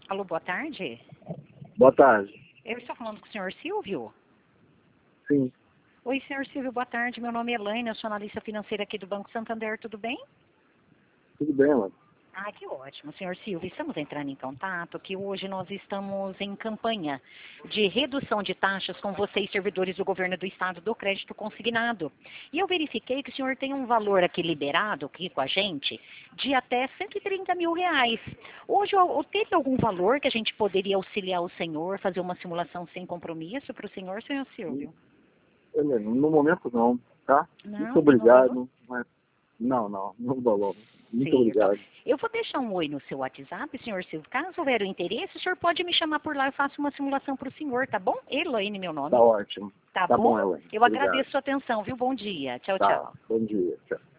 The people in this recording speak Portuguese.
Alô, boa tarde. Boa tarde. Eu estou falando com o senhor Silvio. Sim, Oi, senhor Silvio, boa tarde. Meu nome é Elaine, eu sou analista financeira aqui do Banco Santander, tudo bem? tudo bem, mano. Ah, que ótimo, senhor Silvio. Estamos entrando em contato que hoje nós estamos em campanha de redução de taxas com vocês, servidores do governo do estado, do crédito consignado. E eu verifiquei que o senhor tem um valor aqui liberado, aqui com a gente, de até R$ 130 mil. Hoje, teria algum valor que a gente poderia auxiliar o senhor, fazer uma simulação sem compromisso para o senhor Silvio? No momento não, tá? Não, Muito nenhum valor? obrigado, mas não valor. Muito Certo. obrigado. Eu vou deixar um oi no seu WhatsApp, senhor Silvio. Caso houver o interesse, o senhor pode me chamar por lá, eu faço uma simulação para o senhor, tá bom? Elaine, meu nome. Tá ótimo. Tá Tá bom? bom, Elaine. Eu Obrigado. agradeço a sua atenção, viu? Bom dia. Tchau, Tá, tchau. bom dia. Tchau.